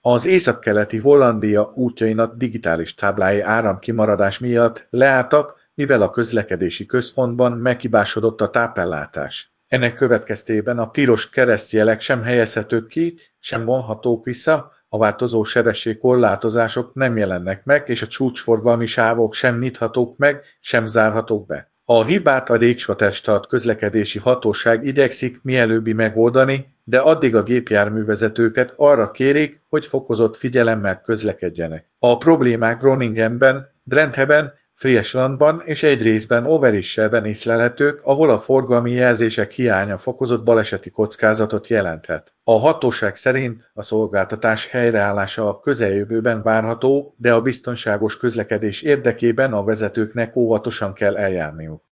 Az északkeleti Hollandia útjainak digitális táblái áramkimaradás miatt leálltak, mivel a közlekedési központban meghibásodott a tápellátás. Ennek következtében a piros keresztjelek sem helyezhetők ki, sem vonhatók vissza, a változó sebességkorlátozások nem jelennek meg, és a csúcsforgalmi sávok sem nyithatók meg, sem zárhatók be. A hibát a Ríksvatestart közlekedési hatóság igyekszik mielőbbi megoldani, de addig a gépjárművezetőket arra kérik, hogy fokozott figyelemmel közlekedjenek. A problémák Groningenben, Drentheben, Frieslandban és egy részben Overijsselben észlelhetők, ahol a forgalmi jelzések hiánya fokozott baleseti kockázatot jelenthet. A hatóság szerint a szolgáltatás helyreállása a közeljövőben várható, de a biztonságos közlekedés érdekében a vezetőknek óvatosan kell eljárniuk.